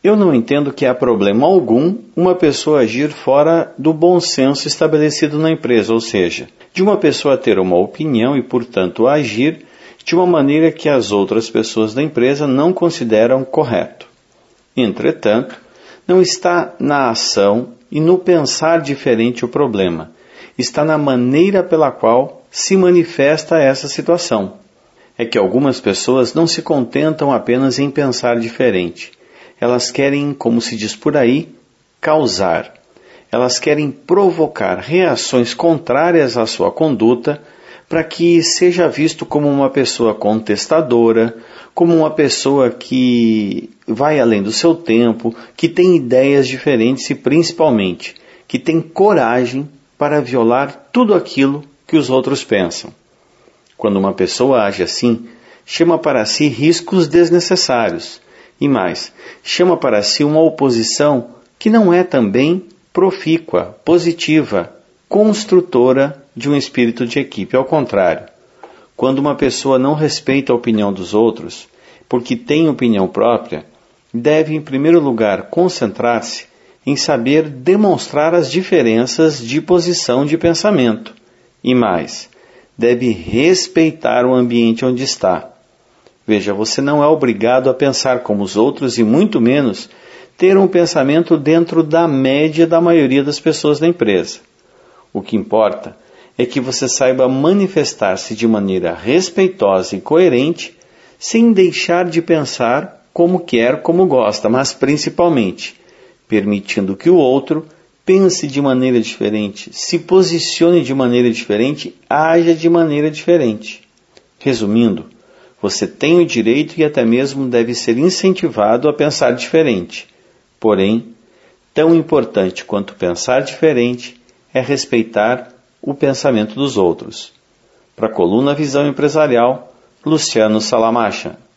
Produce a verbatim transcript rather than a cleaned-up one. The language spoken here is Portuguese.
Eu não entendo que há problema algum uma pessoa agir fora do bom senso estabelecido na empresa, ou seja, de uma pessoa ter uma opinião e, portanto, agir de uma maneira que as outras pessoas da empresa não consideram correto. Entretanto, não está na ação e no pensar diferente o problema, está na maneira pela qual se manifesta essa situação. É que algumas pessoas não se contentam apenas em pensar diferente. Elas querem, como se diz por aí, causar. Elas querem provocar reações contrárias à sua conduta para que seja visto como uma pessoa contestadora, como uma pessoa que vai além do seu tempo, que tem ideias diferentes e, principalmente, que tem coragem para violar tudo aquilo que os outros pensam. Quando uma pessoa age assim, chama para si riscos desnecessários. E mais, chama para si uma oposição que não é também profícua, positiva, construtora de um espírito de equipe. Ao contrário, quando uma pessoa não respeita a opinião dos outros, porque tem opinião própria, deve em primeiro lugar concentrar-se em saber demonstrar as diferenças de posição de pensamento. E mais, deve respeitar o ambiente onde está. Veja, você não é obrigado a pensar como os outros e muito menos ter um pensamento dentro da média da maioria das pessoas da empresa. O que importa é que você saiba manifestar-se de maneira respeitosa e coerente, sem deixar de pensar como quer, como gosta, mas principalmente permitindo que o outro pense de maneira diferente, se posicione de maneira diferente, haja de maneira diferente. Resumindo, você tem o direito e até mesmo deve ser incentivado a pensar diferente. Porém, tão importante quanto pensar diferente é respeitar o pensamento dos outros. Para a coluna Visão Empresarial, Luciano Salamacha.